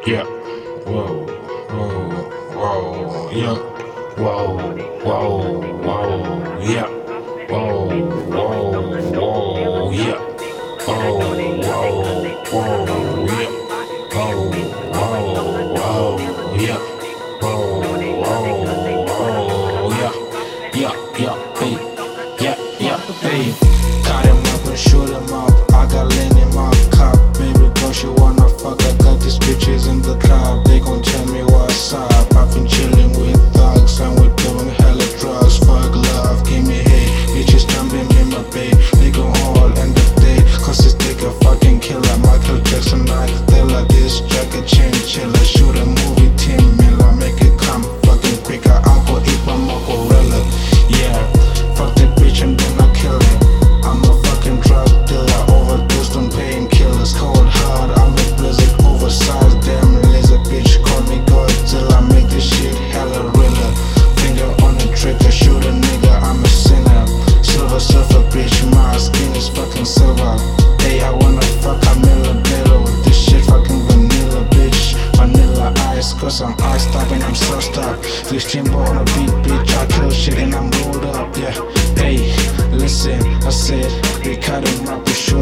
Yeah. Whoa, whoa, whoa, yeah. Whoa, whoa, whoa, yeah. Whoa, whoa, whoa, yeah. Whoa, whoa, whoa, yeah. Whoa, whoa, whoa, yeah. Whoa, whoa, whoa, yeah. Yeah, yeah, hey. Yeah, yeah, hey. Got him up and shoot him up. I got Lane in my cup. Baby girl, she wanna fuck. I got these bitches in the club. They gon' tell me what's up. I've been chillin' with thugs and we doing hella drugs. Fuck love, give me hate. Bitches jumping in my bed. They gon' all end the day. Cause this dick a fucking killer. Michael Jackson, I tell her this jacket chain chiller. Shoot a movie, Tim Miller. Make it come fucking quicker. I'll go eat my mozzarella. Yeah, fuck that bitch and then I kill it. I'm a fucking drug dealer, overdosed on painkillers. Cold hard, I'm a blizzard, oversized, damn laser bitch. Call me Godzilla, make this shit hella realer. Finger on the trigger, shoot a nigga, I'm a sinner. Silver surfer bitch, my skin is fucking silver. Hey, I wanna fuck Camilla Bello. This shit fucking vanilla bitch. Vanilla ice, cause I'm iced up and I'm sauced up. This Timbo on a beat, bitch, I kill shit and I'm rolled up, yeah. Hey, listen, I said, we cut him up, we shoot